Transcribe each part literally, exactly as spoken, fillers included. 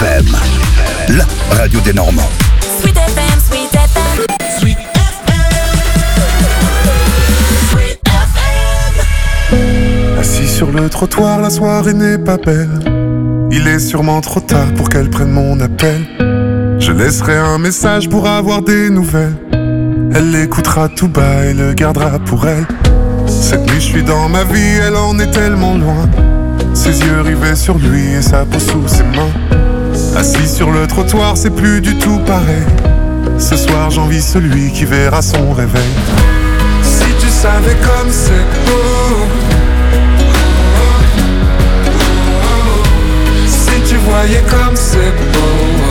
M, la radio des Normands. Sweet F M, Sweet F M, Sweet F M, Sweet F M. Assis sur le trottoir, la soirée n'est pas belle. Il est sûrement trop tard pour qu'elle prenne mon appel. Je laisserai un message pour avoir des nouvelles. Elle l'écoutera tout bas et le gardera pour elle. Cette nuit je suis dans ma vie, elle en est tellement loin. Ses yeux rivés sur lui et sa peau sous ses mains. Assis sur le trottoir, c'est plus du tout pareil. Ce soir j'envie celui qui verra son réveil. Si tu savais comme c'est beau, si tu voyais comme c'est beau.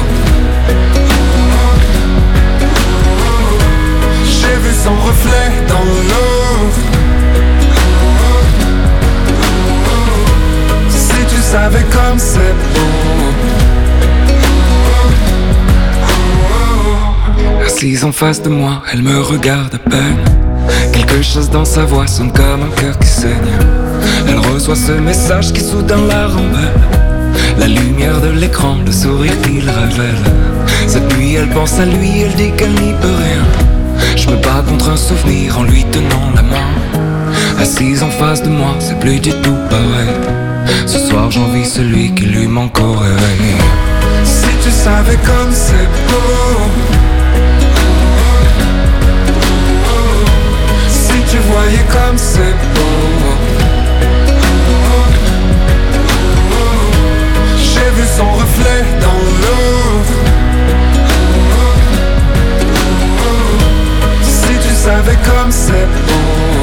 J'ai vu son reflet dans l'eau. Si tu savais comme c'est beau. Assise en face de moi, elle me regarde à peine. Quelque chose dans sa voix sonne comme un cœur qui saigne. Elle reçoit ce message qui soudain la rend belle. La lumière de l'écran, le sourire qu'il révèle. Cette nuit elle pense à lui, elle dit qu'elle n'y peut rien. Je me bats contre un souvenir en lui tenant la main. Assise en face de moi, c'est plus du tout pareil. Ce soir j'envie celui qui lui manque au réveil. Si tu savais comme c'est beau. Si tu voyais comme c'est beau. J'ai vu son reflet dans l'eau. Si tu savais comme c'est beau.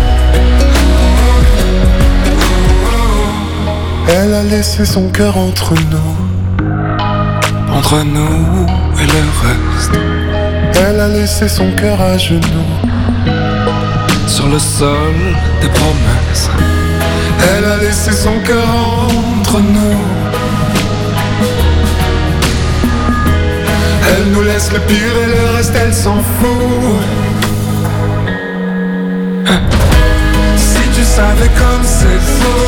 Elle a laissé son cœur entre nous. Entre nous et le reste. Elle a laissé son cœur à genoux. Sur le sol des promesses. Elle a laissé son cœur entre nous. Elle nous laisse le pire et le reste elle s'en fout. Si tu savais comme c'est beau.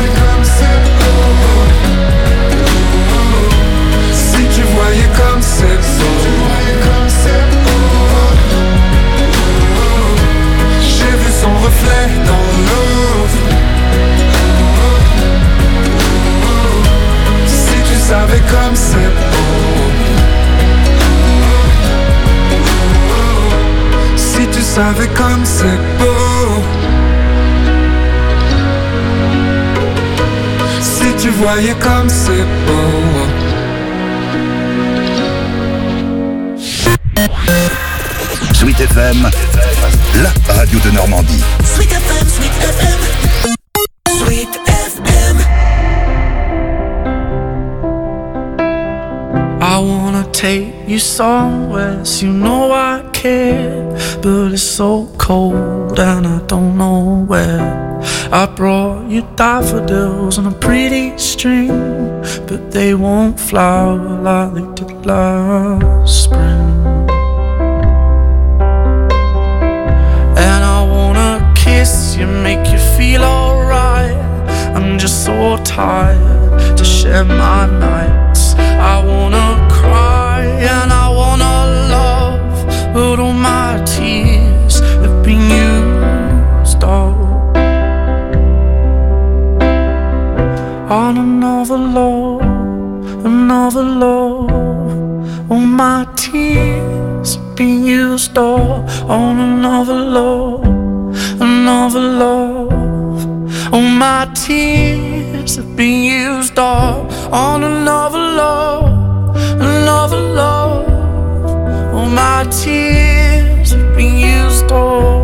Si tu voyais comme c'est beau. J'ai vu son reflet dans l'eau. Si tu savais comme c'est beau. Si tu savais comme c'est beau. Si tu voyais comme c'est beau. Sweet F M, la radio de Normandie. Sweet F M, Sweet F M, Sweet F M. I wanna take you somewhere, so you know I care, but it's so cold and I don't know where. I brought you daffodils on a pretty string, but they won't flower like they did last spring. And I wanna kiss you, make you feel alright. I'm just so tired to share my nights. I wanna cry and I wanna love, but all my tears have been used up on another love, another love. All my tears have been used up on another love, another love. All my tears have been used up on another love, another love. All my tears have been used up.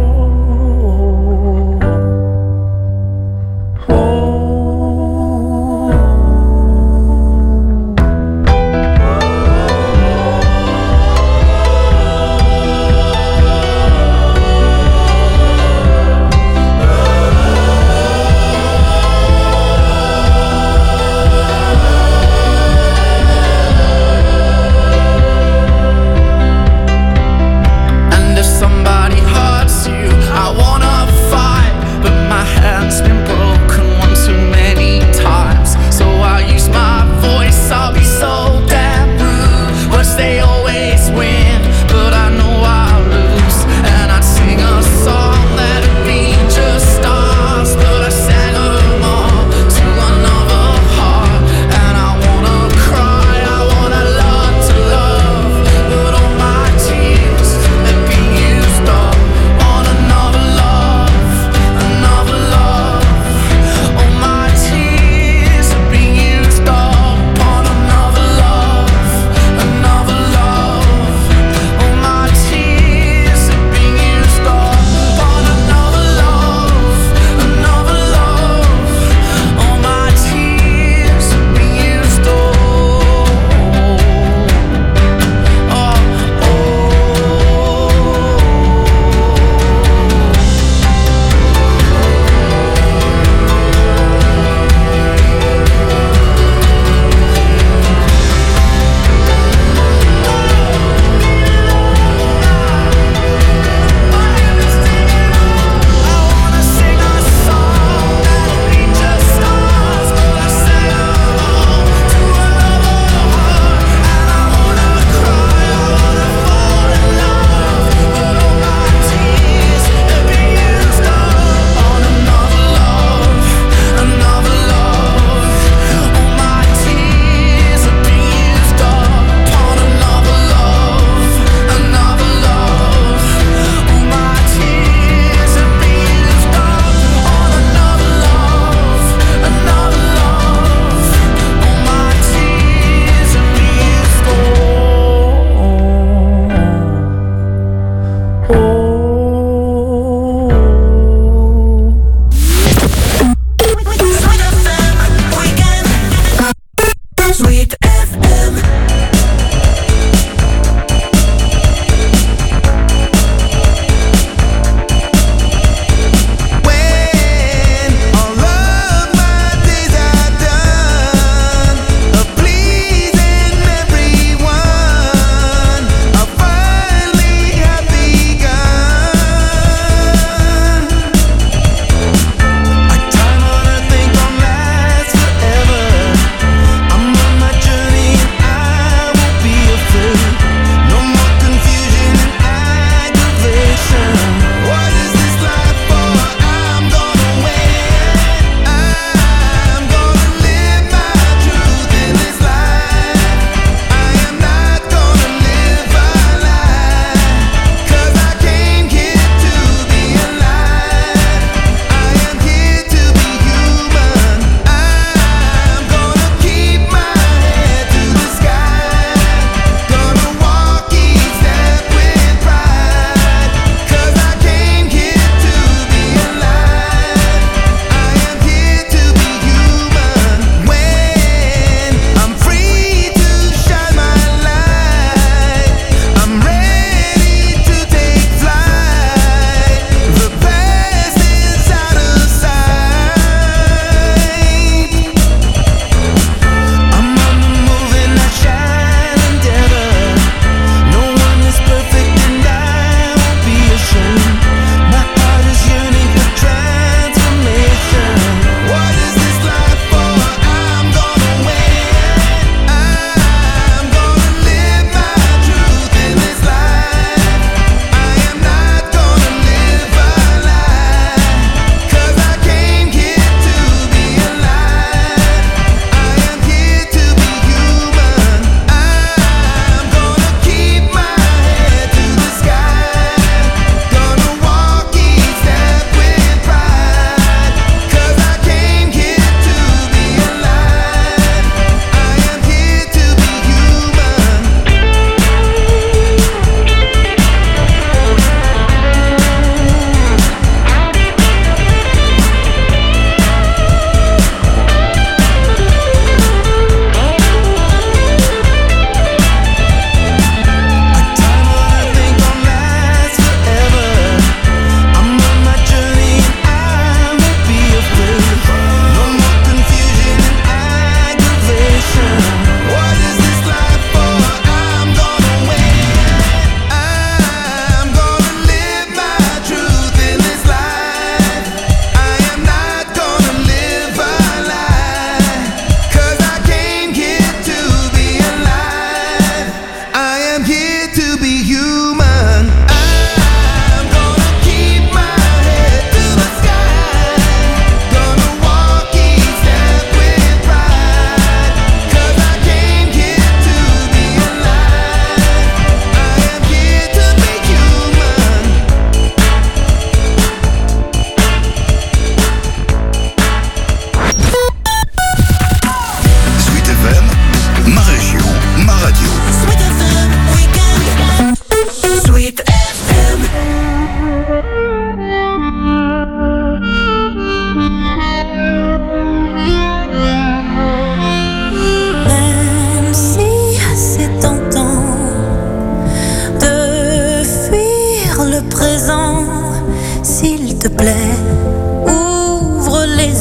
Somebody hurts you,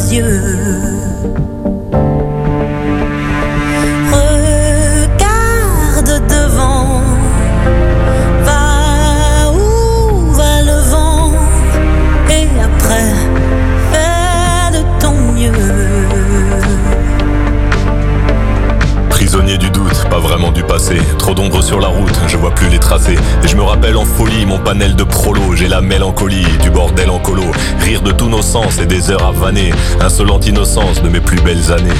yeux. Regarde devant, va où va le vent, et après, fais de ton mieux. Prisonnier du doute, pas vraiment du passé. Trop d'ombre sur la route, je vois plus les tracés. Et je me rappelle en folie mon panel de prolo. J'ai la mélancolie du bordel en colo. Rire de tous nos sens et des heures à vanner. Insolente innocence de mes plus belles années.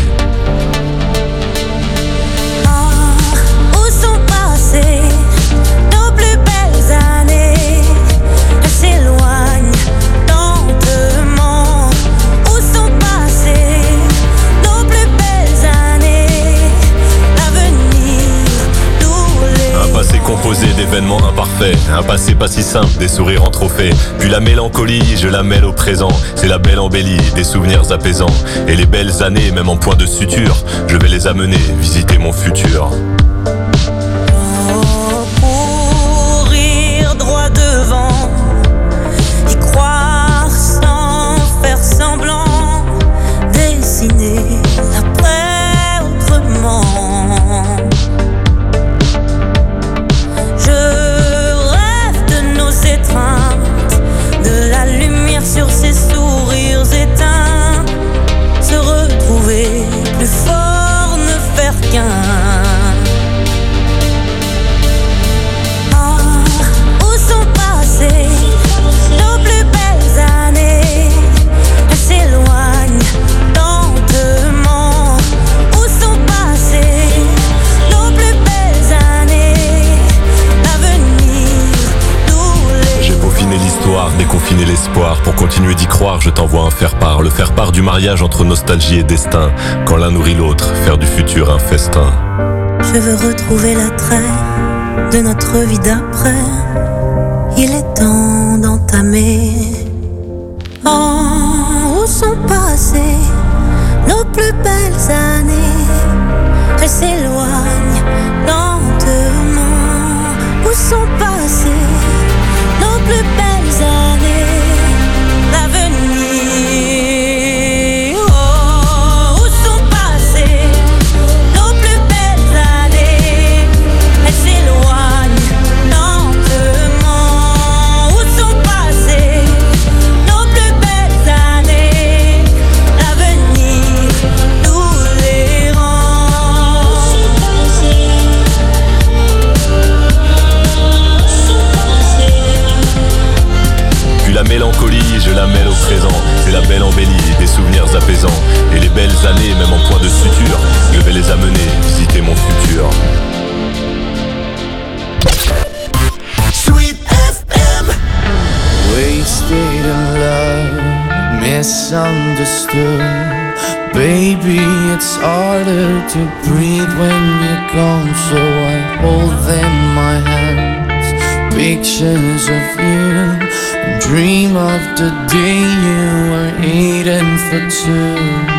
Ah, où sont passées nos plus belles années? Elles s'éloignent lentement. Où sont passées nos plus belles années? Un passé composé d'événements imparfaits, un passé pas si simple, des sourires en trophée. Puis la mélancolie, je la mêle au présent. C'est la belle embellie, des souvenirs apaisants. Et les belles années, même en point de suture, je vais les amener visiter mon futur. Oh, courir droit devant, y croire sans faire semblant, dessiner l'après autrement. De la lumière sur ses sourires éteints, se retrouver plus fort, ne faire qu'un. Ah, où sont passées nos plus belles années? Elles s'éloignent lentement. Où sont passées nos plus belles années? L'avenir nous les... J'ai peaufiné l'histoire, déconfiné l'espoir. Pour continuer d'y croire, je t'envoie un faire-part. Le faire-part du mariage entre nostalgie et destin. Quand l'un nourrit l'autre, faire du futur un festin. Je veux retrouver l'attrait de notre vie d'après. Il est temps d'entamer. Oh, où sont passées nos plus belles années? Elles s'éloignent lentement. Où sont passées nos plus belles années? L'avenir. Oh, où sont passées nos plus belles années? Elles s'éloignent lentement. Où sont passées nos plus belles années? L'avenir nous les rend. Puis la mélancolie, je la mêle au présent. C'est la belle embellie, des souvenirs apaisants. Et les belles années, même en point de suture, je vais les amener visiter mon futur. Sweet F M. Wasted in love, misunderstood. Baby, it's harder to breathe when you're gone, so I hold them in my hands. Pictures of you, and dream of the day you were eating for two.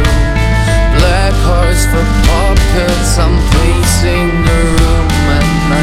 For pockets, I'm pacing the room at night.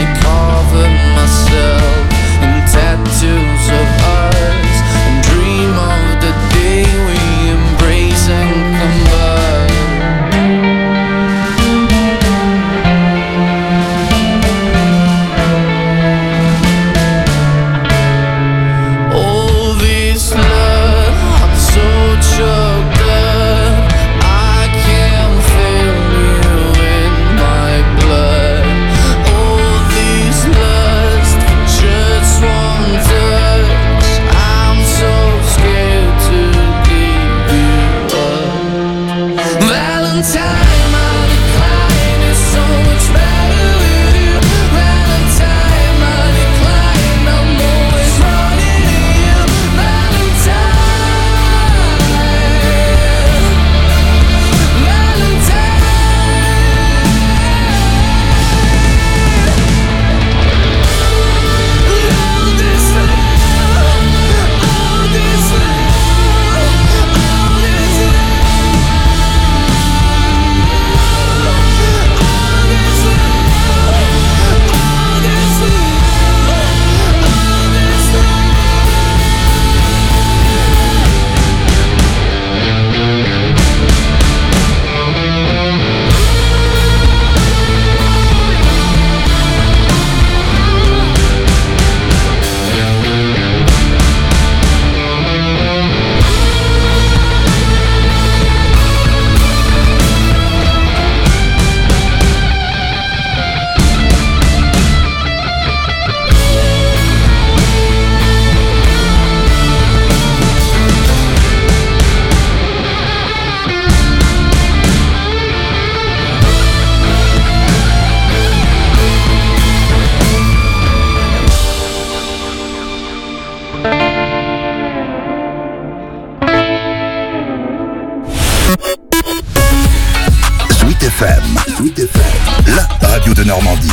la radio de Normandie.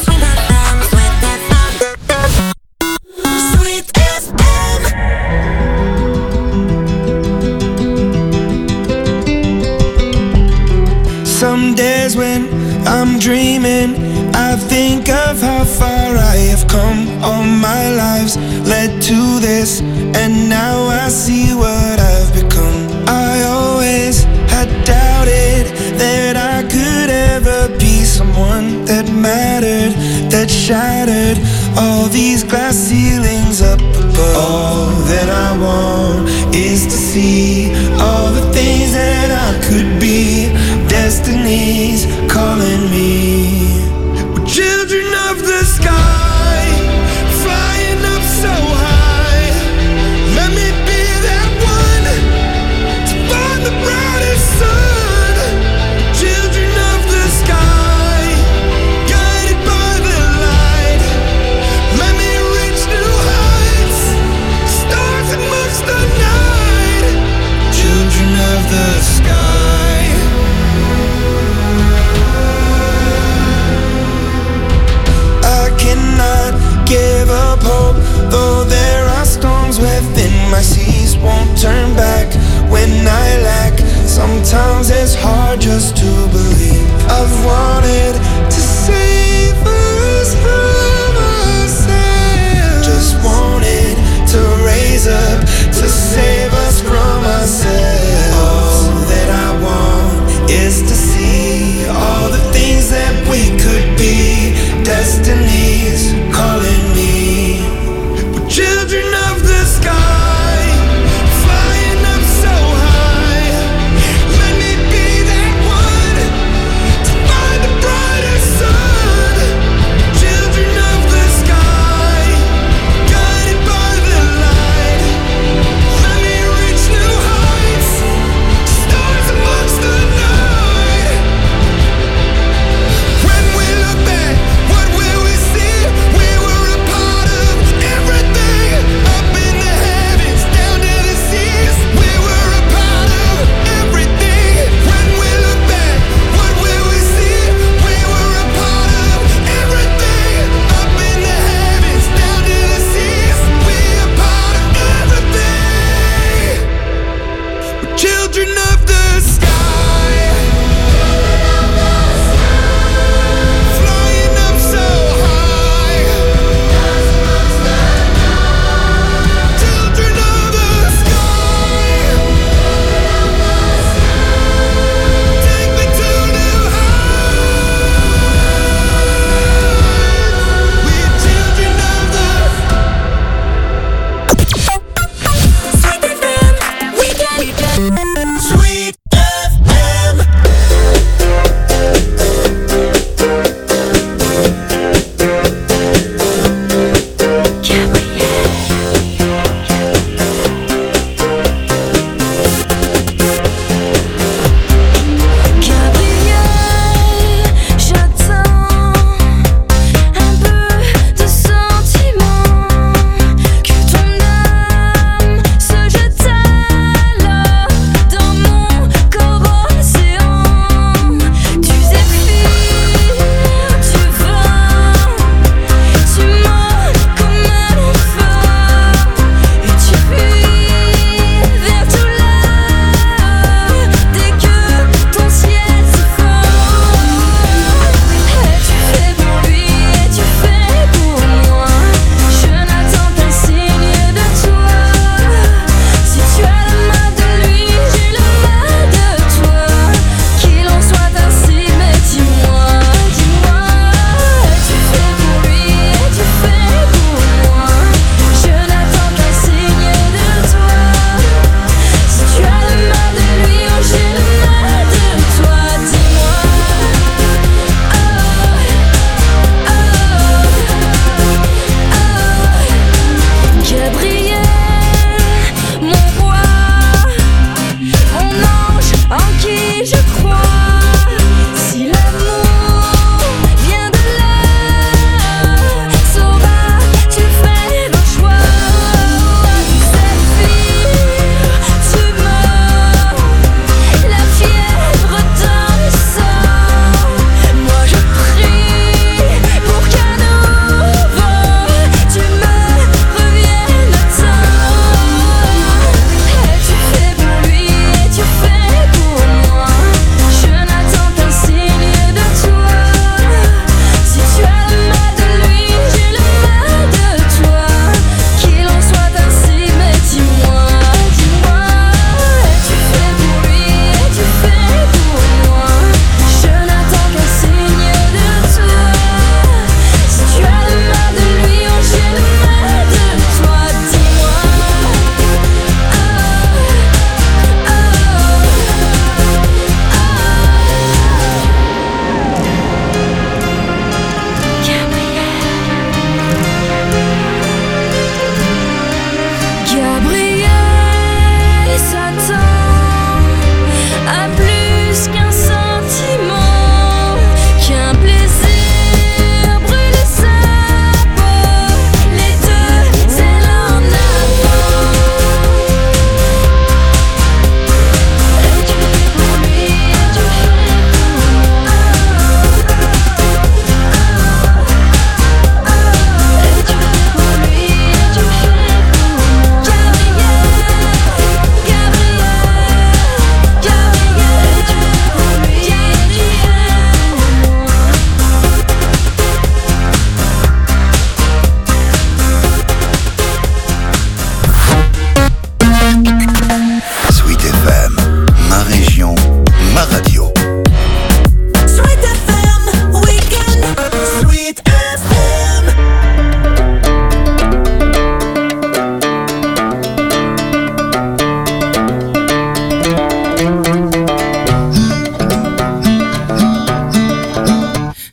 Some days when I'm dreaming, I think of how far I have come. All my lives led to this, and now I see what I've become. I always had doubted that I could ever be someone that mattered, that shattered all these glass ceilings up above. All that I want is to see all the things that I could be. Destiny's calling me. We're children of the sky, flying up so high. Let me be that one to find the brightest sun. Children of the sky, guided by the light. Let me reach new heights, stars amongst the night. Children of the sky. Give up hope, though there are storms within my seas. Won't turn back when I lack. Sometimes it's hard just to believe. I've wanted to save us from ourselves. Just wanted to raise up to save us from ourselves. All that I want is to see all the things that we could be. Destiny's calling me. We're children of the sky, flying up so high. Let me be that one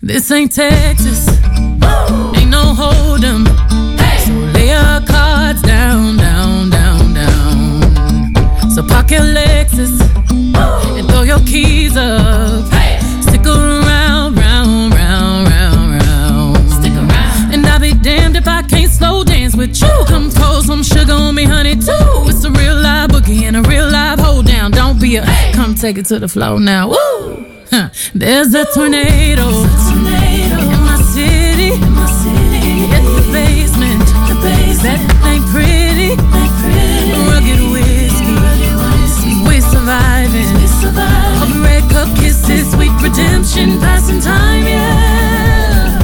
This ain't Texas, ain't no hold'em. So lay your cards down, down, down, down. So park your Lexus and throw your keys up. Stick around, round, round, round, round. Stick around. And I'll be damned if I can't slow dance with you. Come pour some sugar on me, honey, too. It's a real live boogie and a real live hold down. Don't be a, come take it to the floor now. Woo! Huh. There's a tornado, tornado in my city, in my city. At the basement, the basement. That ain't pretty, ain't pretty. Rugged whiskey, rugged whiskey. We surviving, we surviving. Red cup kisses, sweet redemption, passing time, yeah.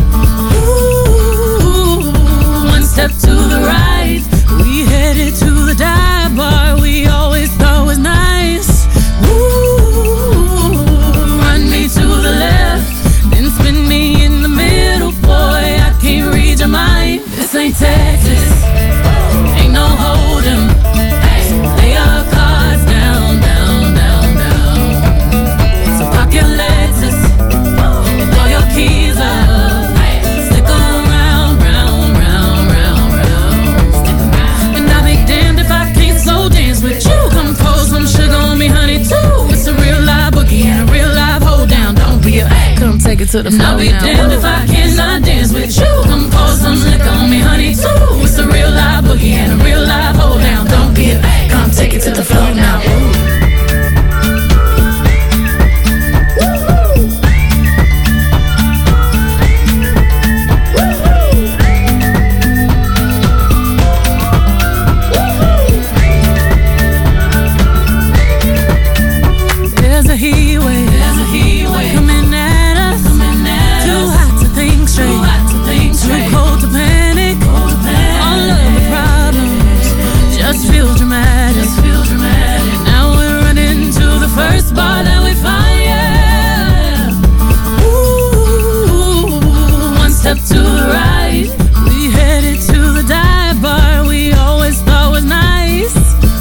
Ooh, one step to the right, we headed to the dive bar we always thought was nice. Ooh, run me to the left, then spin me in the middle, boy, I can't read your mind. This ain't Texas, ain't no hold'em. Lay your cards down, down, down, down. So park your Lexus and throw your keys up. Stick around, round, round, round, round. And I'll be damned if I can't slow dance with you. Come pour some sugar on me, honey, too. It's a real live boogie and a real live hold down. Don't be a, come take it to the floor. I'll be damned if I cannot dance with you. Come pour some liquor on me, honey, too. It's a real live boogie and a real live hold down. Don't be a, come take it to the floor now. Ooh. There's a heat wave, there's a heat wave coming at us, coming at too us. Hot to think straight, too hot to think straight, too cold to panic, cold to panic. All of the problems just feel dramatic, just feel dramatic. Now we're running to the first bar that we find, yeah. Ooh, one step to the right, we headed to the dive bar we always thought was nice.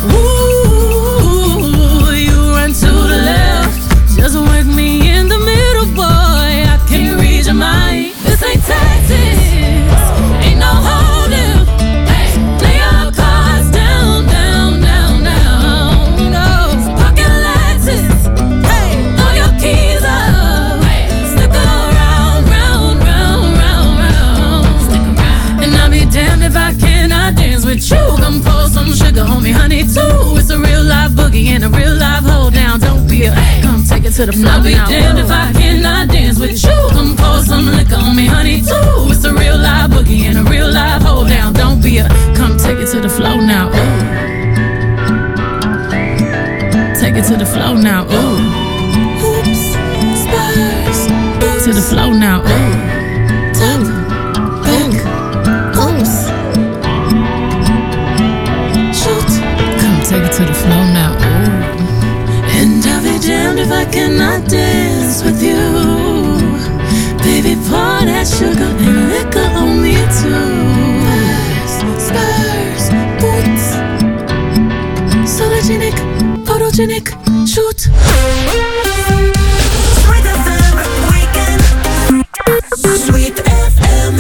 Ooh, you run to the left, just work me in the middle, boy, I can't read your mind. This ain't Texas, ain't no hold'em. Lay your cards down, down, down, down. No, so park your Lexus, throw your keys up. Stick around, round, round, round, round. And I'll be damned if I cannot dance with you. Come pour some sugar on me, honey, too. It's a real live boogie and a real live hold down. Don't be a, come take it to the floor. I'll be damned if I cannot dance with you. Come pour some liquor on me, honey, too. It's a real live boogie and a real live hold down. Don't be a, come take it to the floor now. Ooh. Take it to the floor now. Ooh. Oops, Spurs. To the floor now. Ooh. Top, back, oops. Shoot. Come take it to the floor now. Ooh. And I'll be damned if I cannot dance with you. Baby, pour that sugar and liquor on me too. Spurs, boots, sologenic, photogenic, shoot. Sweet F M weekend. Sweet F M.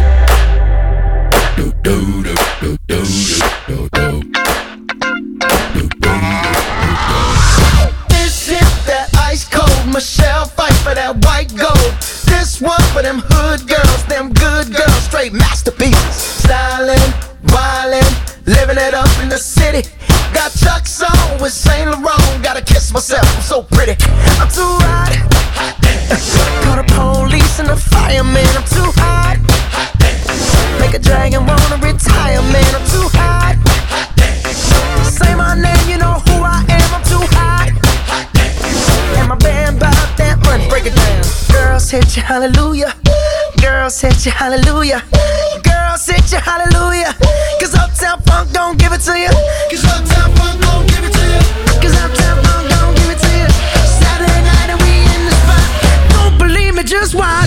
Do, do, do, do, do, do, do. This is that ice cold Michelle fight for that white gold. This one for them hood girls, them good girls, straight masterpieces. Stylin', wildin', living it up in the city. Got Chuck's on with Saint Laurent. Gotta kiss myself, I'm so pretty. I'm too hot. Call the police and the fireman. I'm too hot. Make a dragon wanna retire, man. I'm too hot. Say my name, you know who I am. I'm too hot. And my band bought that money. Break it down. Girls hit you, hallelujah. Girls hit you, hallelujah. Girls hit you, hallelujah. Cause Uptown Funk don't give it to you. Cause Uptown Funk don't give it to you. Cause Uptown Funk don't give it to you. Saturday night and we in the spot. Don't believe me, just watch.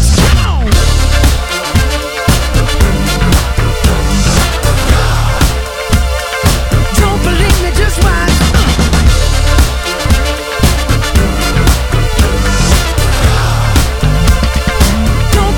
Don't believe me, just watch. Don't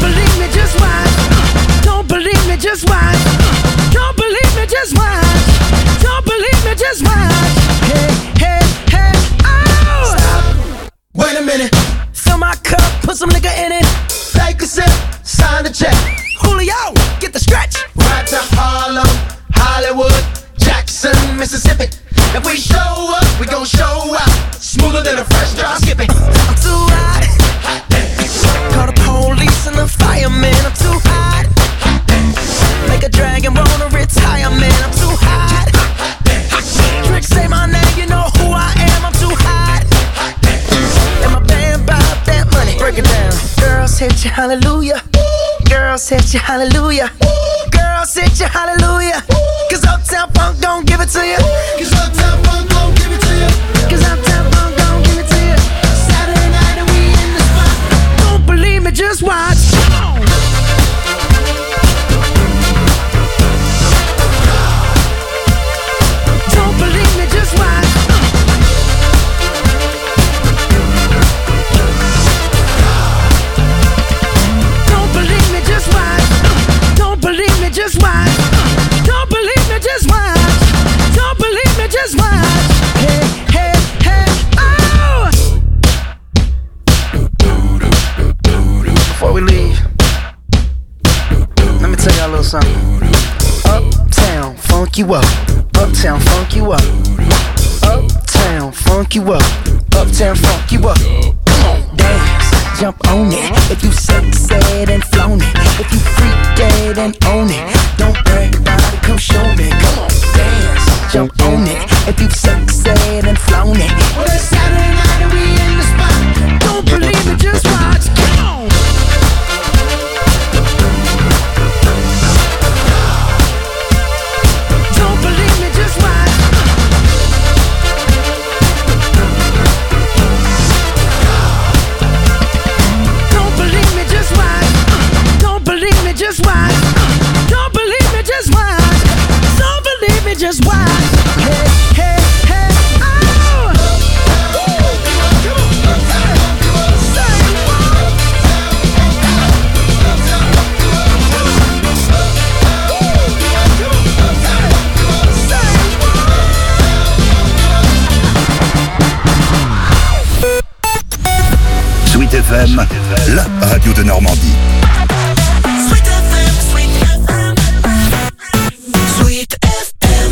hit you hallelujah. Girls hit you hallelujah. Girls hit you hallelujah. Cause Uptown Funk don't give it to you. Cause Uptown Funk don't give it to you. Cause Uptown Funk don't give it to you. Saturday night and we in the spot. Don't believe me, just watch. Don't believe me, just watch. Don't believe me, just watch. Don't believe me, just watch. Don't believe me, just watch. Don't believe me, just watch. Hey, hey, hey, oh! Before we leave, let me tell y'all a little something. Uptown, funk you up. Uptown, funk you up. Uptown, funk you up. Uptown, funk you up. Come on, dance, jump on it. If you sexed and flown it, if you freaked and own it, don't brag about it, come show me. Come on, dance, jump on it. If you sexed and flown it, well it's Saturday night and we in the spot. Don't believe it, just watch. Come on. Don't believe me, just watch. Don't believe me, just watch. Don't believe me, just watch. Don't believe me, just watch. Don't believe me, just watch. Hey, hey, hey, oh! Sweet F M, la radio de Normandie. Sweet F M, Sweet F M, Sweet F M.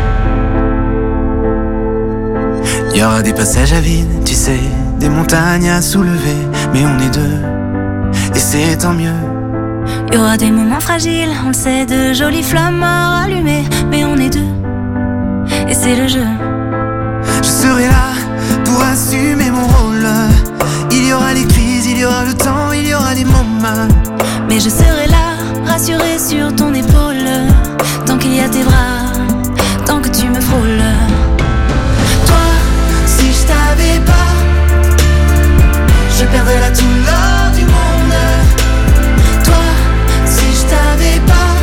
Il y aura des passages à vide, tu sais, des montagnes à soulever, mais on est deux, et c'est tant mieux. Il y aura des moments fragiles, on le sait, de jolies flammes à rallumer, mais on est deux, et c'est le jeu. Je serai là pour assumer mon rôle. Il y aura les crises, il y aura le temps, il y aura les moments. Mais je serai là, rassurée sur ton épaule, tant qu'il y a tes bras, tant que tu me frôles. Toi, si je t'avais pas, je perdrais là tout l'or du monde. Toi, si je t'avais pas,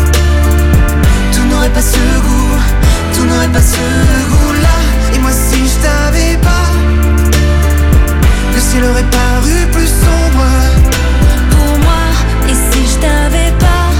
tout n'aurait pas ce goût, tout n'aurait pas ce goût-là. Et moi si je t'avais pas, le ciel aurait paru plus sombre pour moi. Et si je t'avais pas,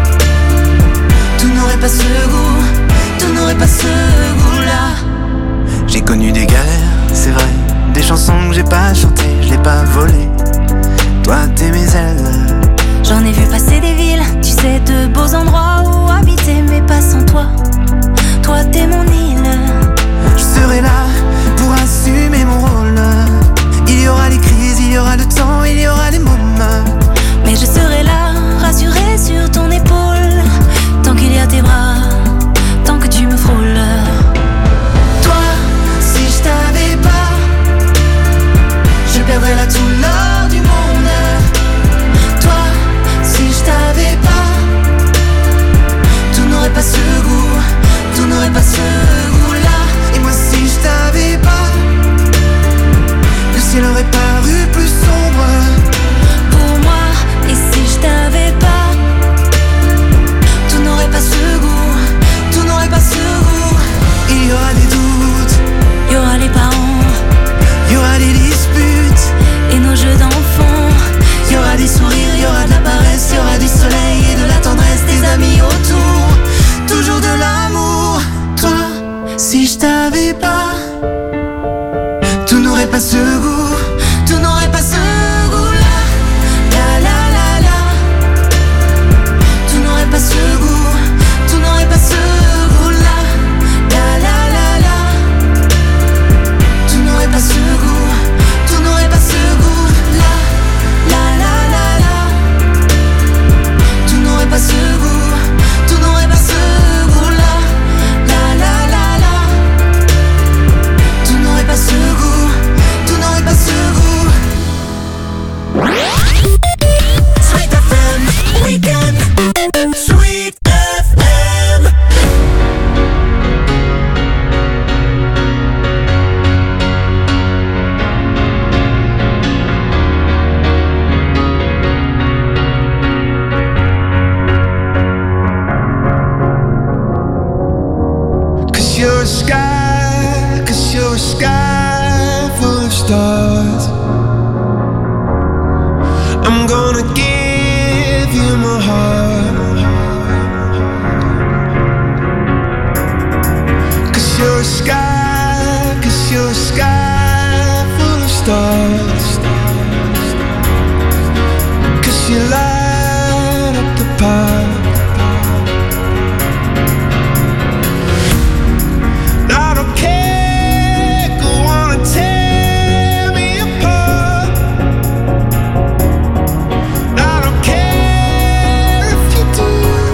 tout n'aurait pas ce goût, tout n'aurait pas ce goût-là. J'ai connu des galères, c'est vrai, des chansons que j'ai pas chantées, je l'ai pas volées. Toi t'es mes ailes. J'en ai vu passer des villes, tu sais, de beaux endroits où habiter, mais pas sans toi. Toi t'es mon île. Je serai là pour assumer mon rôle. Il y aura les crises, il y aura le temps, il y aura les moments. Mais je serai là, rassurée sur ton épaule, tant qu'il y a tes bras, tant que tu me frôles. Toi, si je t'avais pas, je perdrais là tout l'or du monde. Toi, si je t'avais pas, tout n'aurait pas ce goût, tout n'aurait pas ce goût-là. Et moi si je t'avais pas, le ciel aurait paru plus sombre pour moi. Et si je t'avais pas, tout n'aurait pas ce goût, tout n'aurait pas ce goût. Il y aura des doutes, il y aura les parents, il y aura des disputes et nos jeux d'enfants. Il y aura des sourires, il y aura de la paresse, il y aura du soleil et de la tendresse, des amis autour, toujours de l'amour. Toi, si je t'avais pas, tout n'aurait pas ce goût, tout n'aurait pas ce goût-là. La la la la, tout n'aurait pas ce goût, tout n'aurait pas ce goût-là. La la la la, tout n'aurait pas ce goût, tout n'aurait pas ce goût-là. La la la la, tout n'aurait pas ce goût, tout n'aurait pas ce goût-là. La la la la, tout n'aurait pas ce goût, tout n'aurait pas ce you light up the park. I don't care, go on and tear me apart. I don't care if you do.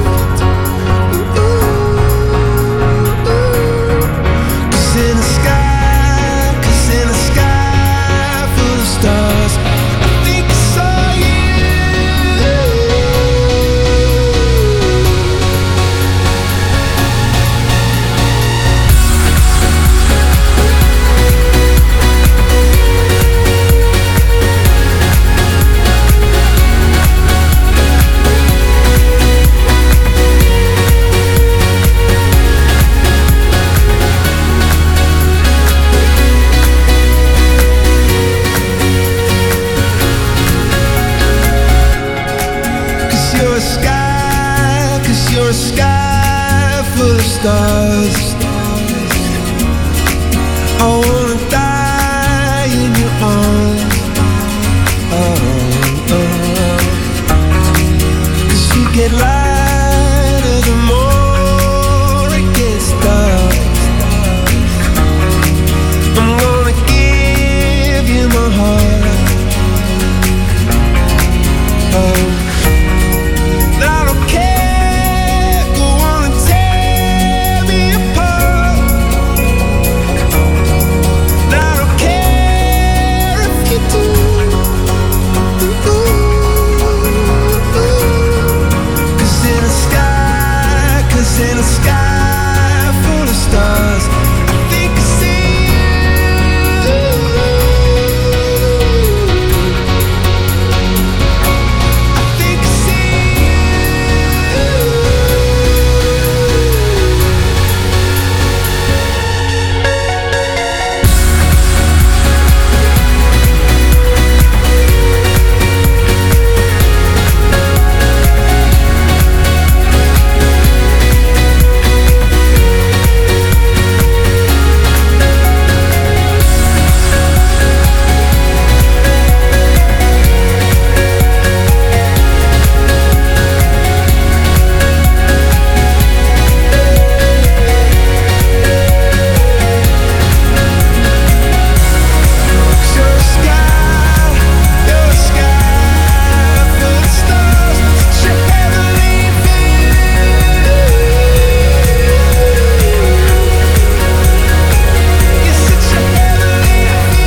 Cause in the sky, cause in the sky full of stars, I think I saw you. Cause you're a sky, cause you're a sky full of stars. I wanna die in your arms. Oh, oh. Cause you get lighter the more it gets dark. I'm gonna give you my heart. Oh. I don't care, go on and tear me apart. I don't care if you do. Cause in the sky, cause in the sky full of stars, I think I see you. I think I see you. You're a sky, you're a sky full of stars. Such a heavenly feeling. You're such a heavenly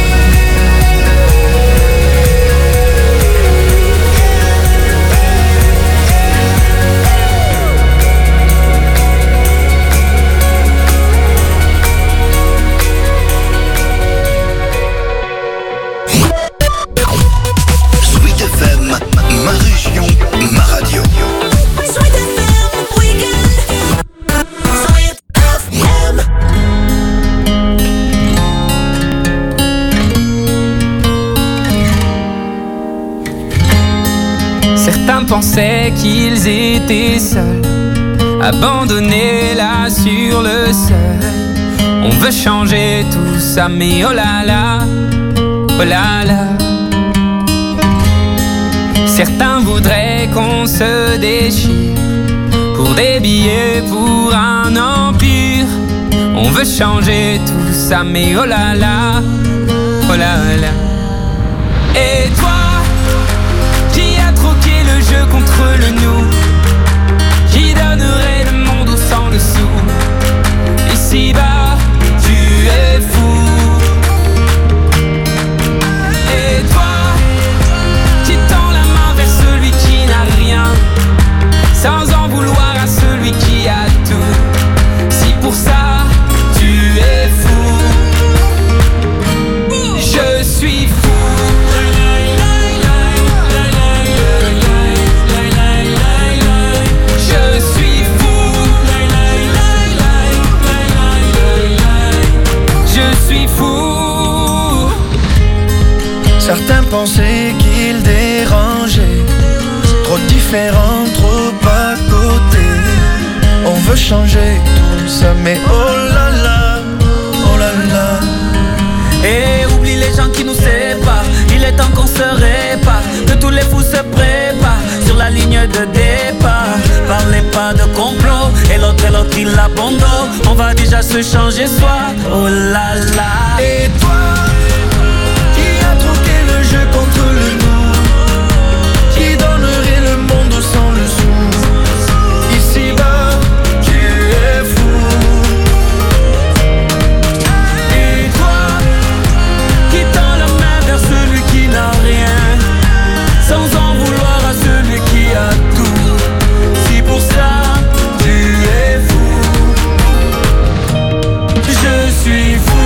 Sweet F M, ma région, ma radio. Sweet F M Weekend. Sweet F M. Certains pensaient qu'ils étaient seuls, abandonnés là sur le seuil. On veut changer tout ça, mais oh là là, oh là là. Certains voudraient qu'on se déchire pour des billets, pour un empire. On veut changer tout ça, mais oh là là, oh là là. Et toi, qui a troqué le jeu contre le nous, qui donnerait le monde au sang dessous. Ici-bas, tu es fou. Et toi, qui tend la main vers celui qui n'a rien, sans en vouloir à celui qui a tout. Si pour ça, tu es fou, je suis fou. Je suis fou. Je suis fou. Certains pensaient qu'ils dérangeaient, trop différents, trop à côté. On veut changer tout ça, mais oh là là, oh là là. Et oublie les gens qui nous séparent, il est temps qu'on se répare, que tous les fous se préparent. ni l'abandon. On va déjà se changer soi. Oh là là. Et toi, qui a troqué le jeu contre le nous, qui donnerait le monde sans le sou. Ici-bas, tu es fou. Et toi, qui tend la main vers celui qui n'a rien, sans en vouloir à celui qui a tout. Si pour ça, tu es fou. Je suis fou.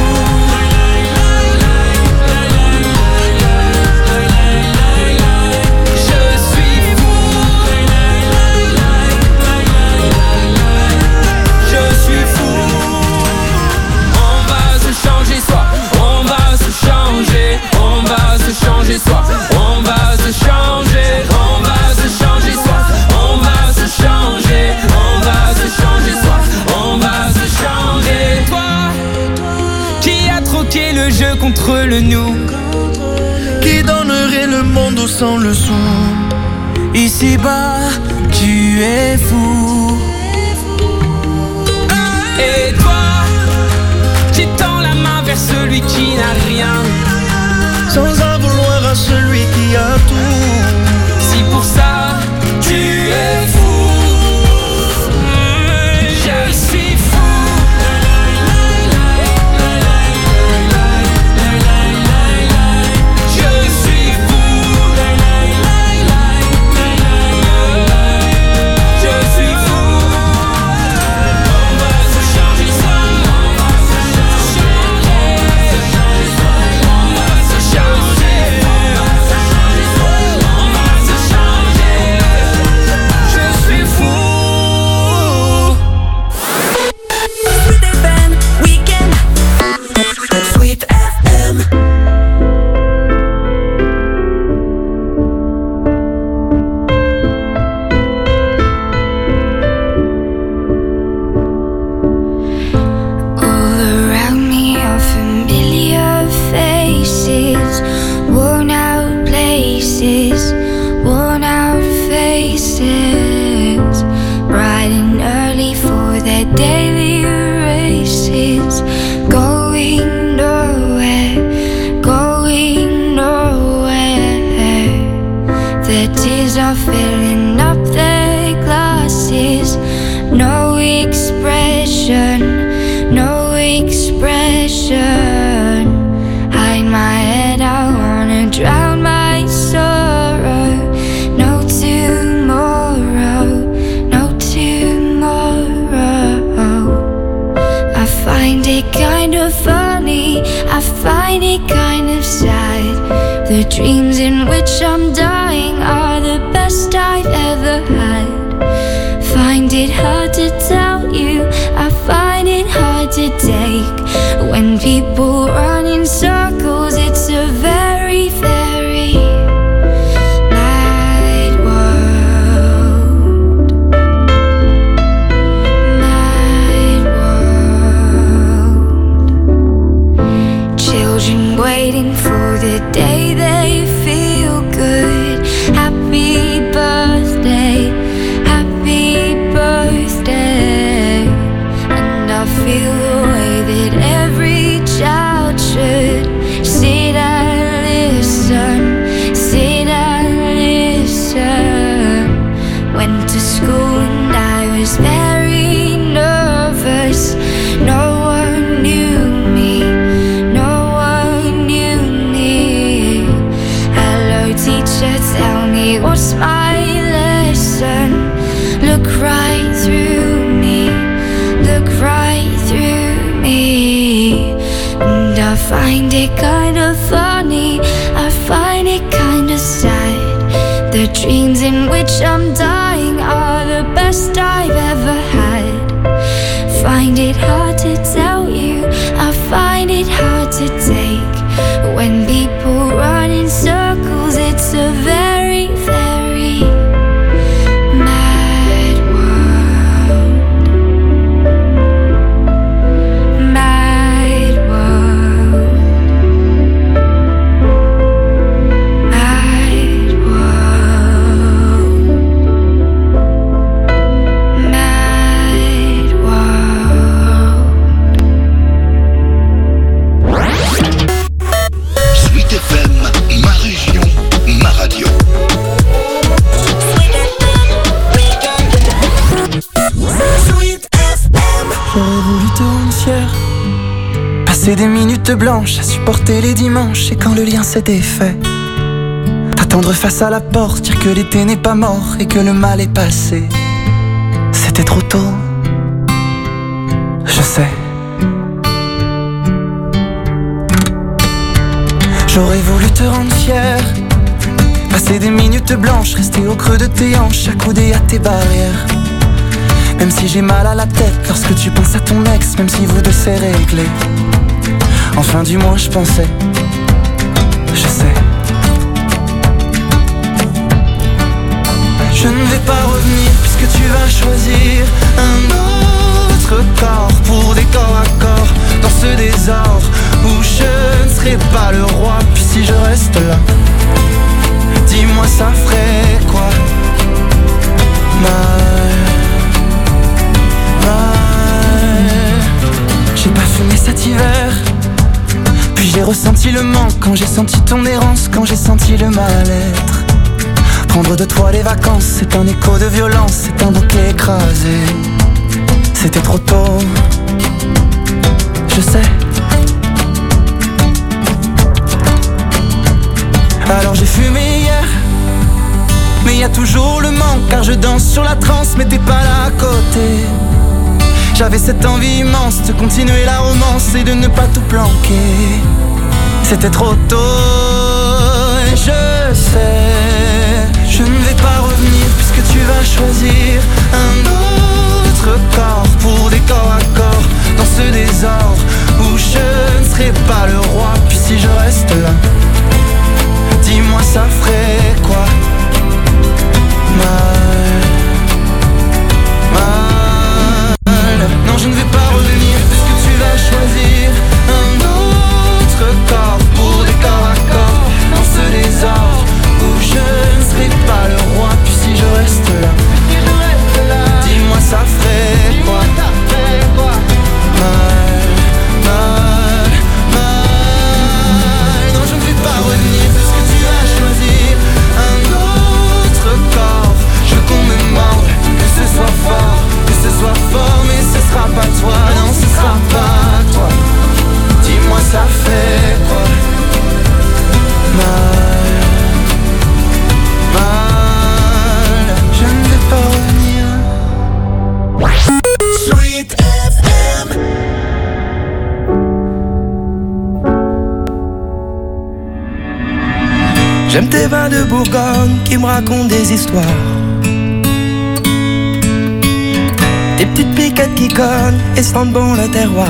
On va se changer soi, on va se changer, on va se changer soi, on va se changer, on va se changer soi, on va se changer. Toi, qui a troqué le jeu contre le nous, qui donnerait le monde sans le sou. Ici-bas, tu es fou. Et toi, qui tends la main vers celui qui n'a rien, sans en vouloir à celui qui a tout. Si pour ça, tu es fou. Je suis fou. Je suis fou. Je suis fou. On va se changer ça. On va se changer. On va se changer. On va se changer. Je suis fou. Sweet F M Weekend. Sweet F M. All around me are familiar faces, worn out places, worn out faces, bright and early for their daily races, going nowhere, going nowhere. Their tears are filling up their glasses, no expression, no expression. Hide my head, I wanna drown my sorrow. No tomorrow, no tomorrow. I find it kind of funny, I find it kind of sad. The dreams in which I'm dying are the best I've ever had. Find it hard to tell you, I find it hard to take. When people run in circles, it's a very, very mad world. Mad world. Children waiting for the day they feel good. Happy birthday, happy birthday. And I feel the way that every child should. Sit and listen, sit and listen. Went to school and I was very nervous. No one knew me, no one knew me. Hello teacher, tell me what's my lesson. Look right through me, look right through me. And I find it kind of funny, I find it kind of sad. The dreams in which I'm dying are the best I've ever had. Find it hard to tell you, I find it hard to take. When people run in circles, it's a very, very mad world. Mad world. Mad world. Mad world. Passer des minutes blanches à supporter les dimanches, et quand le lien s'est défait, attendre face à la porte, dire que l'été n'est pas mort et que le mal est passé. C'était trop tôt, je sais. J'aurais voulu te rendre fier, passer des minutes blanches, rester au creux de tes hanches, accoudé à tes barrières. Même si j'ai mal à la tête lorsque tu penses à ton ex, même si vous deux c'est réglé. Enfin du moins je pensais, je sais. Je ne vais pas revenir puisque tu vas choisir un autre corps pour des corps à corps dans ce désordre où je ne serai pas le roi. Puis si je reste là, dis-moi ça ferait quoi? Mal, mal. J'ai pas fumé cet hiver, puis j'ai ressenti le manque quand j'ai senti ton errance, quand j'ai senti le mal-être. Prendre de toi les vacances, c'est un écho de violence, c'est un bouquet écrasé. C'était trop tôt, je sais. Alors j'ai fumé hier, mais y a toujours le manque, car je danse sur la transe, mais t'es pas là à côté. J'avais cette envie immense de continuer la romance et de ne pas tout planquer. C'était trop tôt, et je sais. Je ne vais pas revenir puisque tu vas choisir un autre corps pour des corps à corps dans ce désordre où je ne serai pas le roi. Puis si je reste là, dis-moi ça ferait quoi? Mal, mal. Non, je ne vais pas revenir puisque tu vas choisir un autre corps pour des corps à corps dans ce désordre où je ne serai pas le roi. Puis si je reste là, dis-moi ça ferait quoi? Mal, mal, mal. Non, je ne vais pas revenir parce que tu vas choisir un autre corps. Je veux qu'on me morde, que ce soit fort, que ce soit fort, mais ce sera pas toi, non, ce sera pas toi. Dis-moi ça fait quoi? Mal, mal, je ne vais pas revenir. Sweet F M. J'aime tes vins de Bourgogne qui me racontent des histoires. Tes petites piquettes qui cognent et sentent bon le terroir.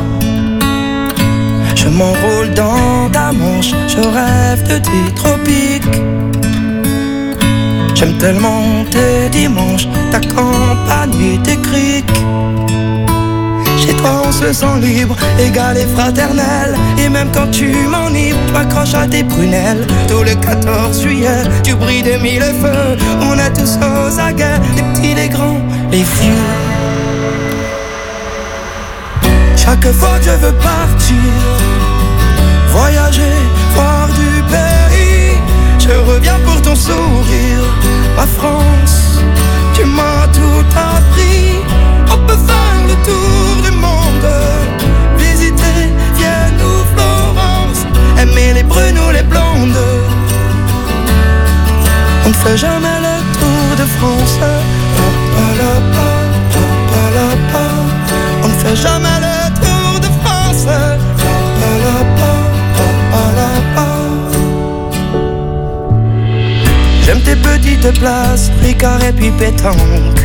Je m'enroule dans ta manche, je rêve de tes tropiques. J'aime tellement tes dimanches, ta campagne et tes criques. Chez toi on se sent libre, égal et fraternel. Et même quand tu m'enivres, tu m'accroches à tes prunelles. Tout le quatorze juillet, tu brilles de mille feux. On est tous aux aguets, les petits, les grands, les vieux. Chaque fois que je veux partir, voyager, voir du pays, je reviens pour ton sourire. Ma France, tu m'as tout appris. On peut faire le tour du monde, visiter Vienne ou Florence, aimer les brunes ou les blondes. On ne fait jamais le tour de France. On ne fait jamais le tour de France. J'aime tes petites places, Ricard et puis pétanque.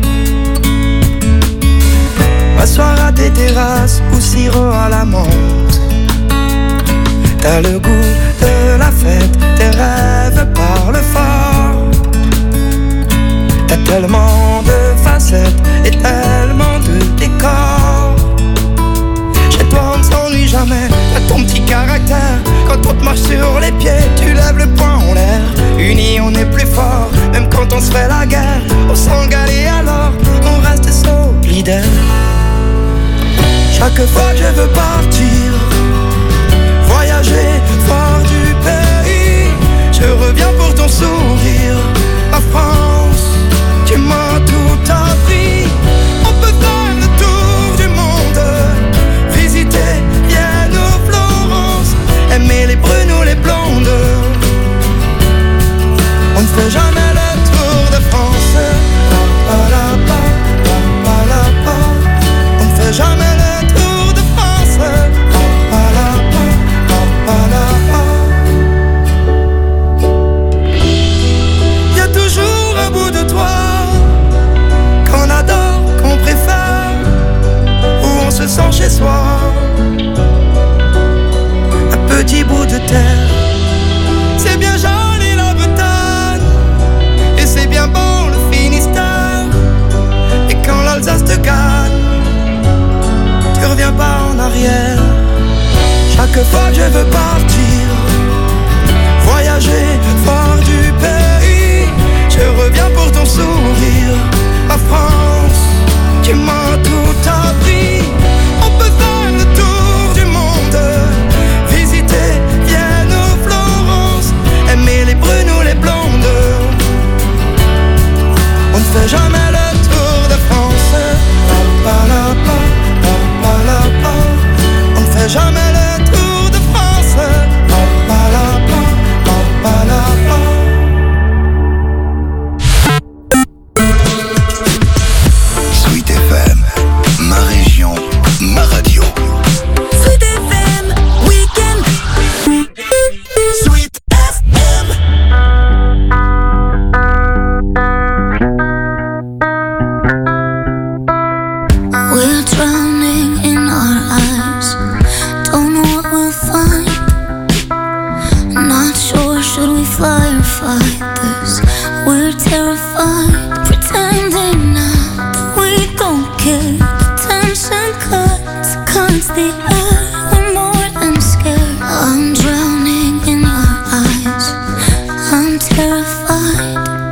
M'asseoir à tes terrasses ou sirop à la menthe. T'as le goût de la fête, tes rêves parlent fort. T'as tellement de facettes et tellement de décors. Chez toi on ne s'ennuie jamais, t'as ton petit caractère. Quand on te marche sur les pieds, tu lèves le poing en l'air. Unis on est plus fort, même quand on se fait la guerre. On s'engale et alors on reste solidaire. Chaque fois que je veux partir, voyager, voir du pays, je reviens pour ton sourire. La France, tu m'as tout appris. On peut faire le tour du monde, visiter Vienne fait jamais le tour de France. La, pa, la, pa, la, pa, la, pa. On ne fait jamais le tour de France. La, pa, la, pa, la, pa, la, pa. Sweet F M, ma région, ma radio. Sweet F M, week-end. Sweet F M. We're drowning in our eyes. Don't know what we'll find. Not sure, should we fly or fight this? We're terrified, pretending now that we don't care. Tension cuts, cuts the air. We're more than scared. I'm drowning in your eyes. I'm terrified.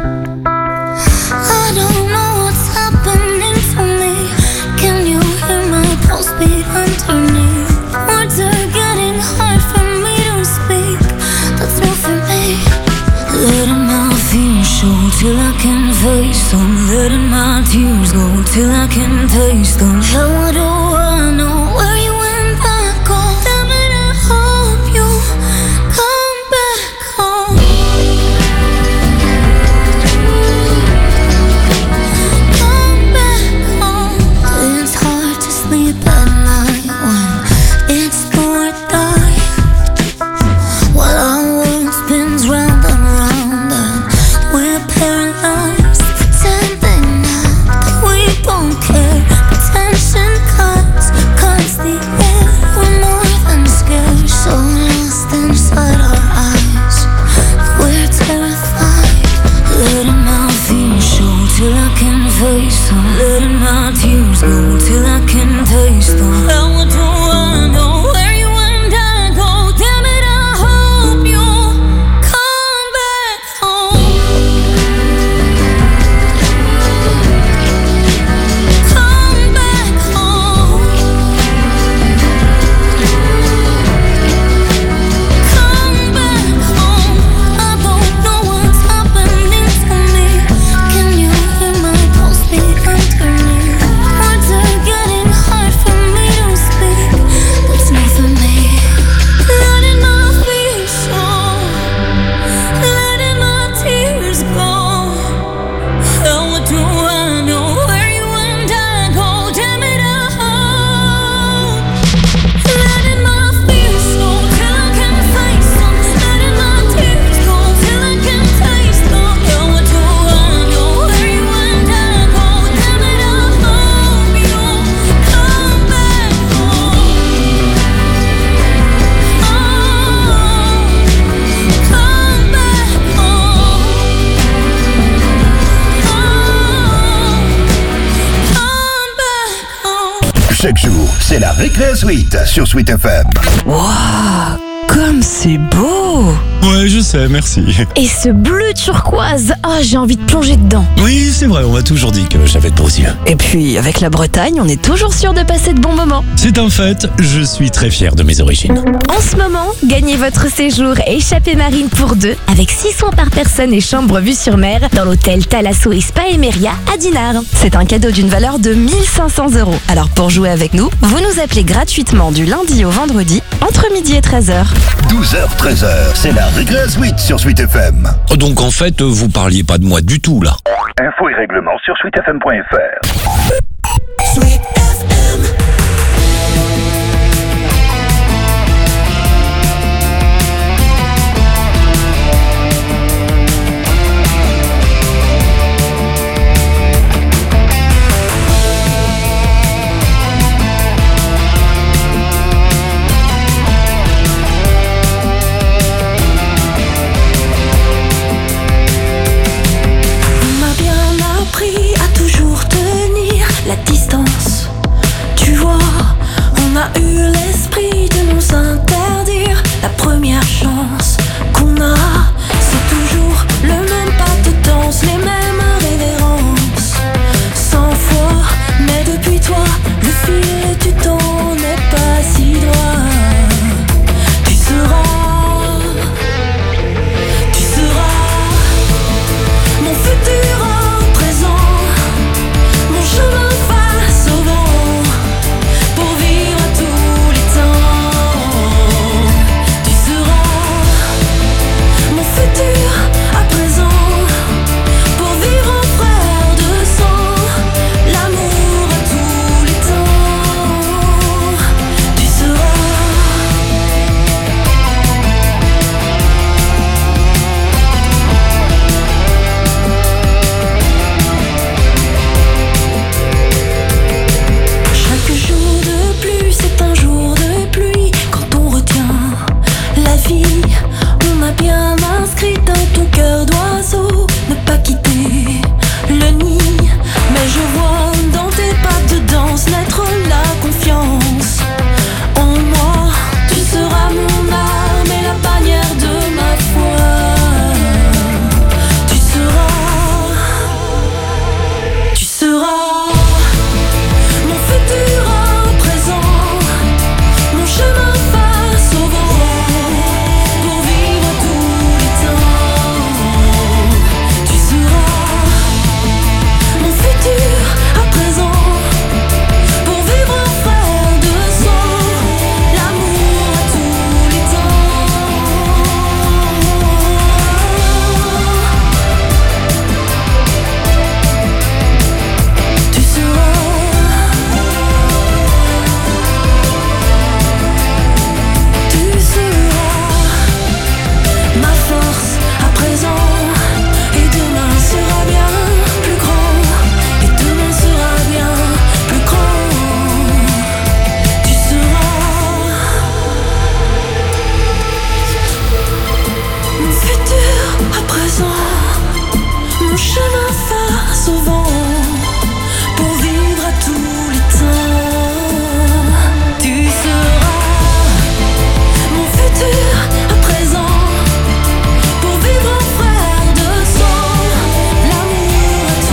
I don't know what's happening to me. Can you hear my pulse beat underneath? Words are getting hard for me to speak. That's not for me. Letting my fears show till I can face them. Letting my tears go till I can taste them. How do I know where you went back home? Damn it, I hope you come back home. Come back home. It's hard to sleep at night when it's do or die. While our world spins round and round and we're paralyzed, pretending now that we don't care. Tension cuts, cuts the air. We're more than scared, so lost inside our eyes. We're terrified. Letting my fears show till I can face them. Letting my tears go till I can taste them. How do I know where you and I go? Damn it, I hope you come back home. Come back home. Come back home. I don't know what's happening to me. Can you hear my pulse beat underneath? Words are getting hard for me to speak. That's not for me. Letting my fears show. Letting my tears go. How do I know where you and I go? Damn it, I hope. Letting my fears show till I can face them. Letting my tears go till I can taste them. How do I know where you and I go? Damn it, I hope you come back home. Oh, come back home. Oh, come back home. Chaque jour, c'est la Récré Suite sur Sweet F M. Waouh, comme c'est beau! Ouais, je sais, merci. Et ce bleu turquoise, ah, j'ai envie de plonger dedans. Oui, c'est vrai, on m'a toujours dit que j'avais de beaux yeux. Et puis, avec la Bretagne, on est toujours sûr de passer de bons moments. C'est un fait, je suis très fier de mes origines. En ce moment, gagnez votre séjour échappée marine pour deux avec six soins par personne et chambre vue sur mer dans l'hôtel Thalasso et Spa Emeria à Dinard. C'est un cadeau d'une valeur de mille cinq cents euros. Alors pour jouer avec nous, vous nous appelez gratuitement du lundi au vendredi entre midi et treize heures. douze heures treize heures, c'est la Récré Suite sur Sweet F M. Donc en fait, vous parliez pas de moi du tout là. Infos et règlements sur sweet f m point f r.